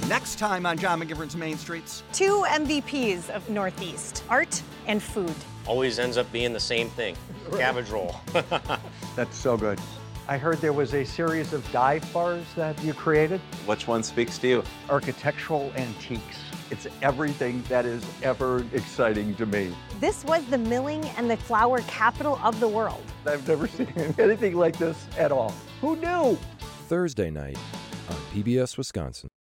Next time on John McGivern's Main Streets. Two MVPs of Northeast, art and food. Always ends up being the same thing, cabbage roll. That's so good. I heard there was a series of dive bars that you created. Which one speaks to you? Architectural antiques. It's everything that is ever exciting to me. This was the milling and the flour capital of the world. I've never seen anything like this at all. Who knew? Thursday night on PBS Wisconsin.